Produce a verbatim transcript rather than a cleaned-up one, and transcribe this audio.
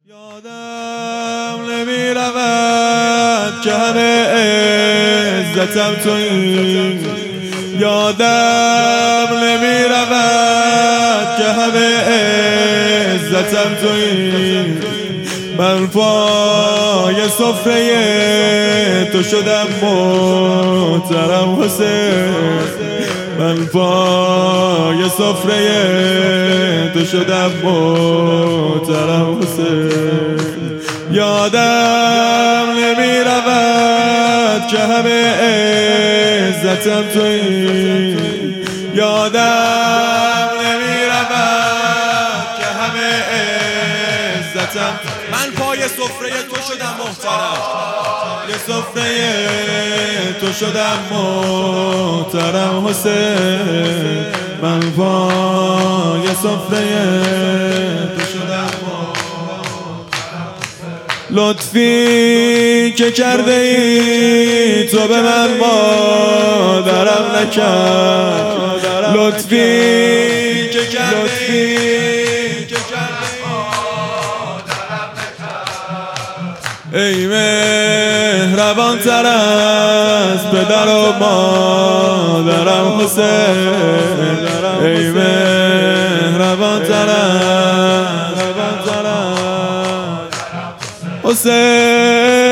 یادم نمی رود که همه عزتم تویی، یادم نمی رود که همه عزتم تویی. من پای سفره تو شدم محترم حسین، من پای سفره تو شدم محترم حسین. یادم نمی رود که همه عزتم تویی، یادم نمی رود که همه عزتم. من پای سفره تو شدم محترم، یه سفره تو شدم محترم حسین. من پای سفره تو شدم محترم. لطفی که کرده ای تو به من مادرم نکرد، لطفی که کرده ای ای مهربان تر از پدر و مادرم حسین، ای مهربان تر از حسین.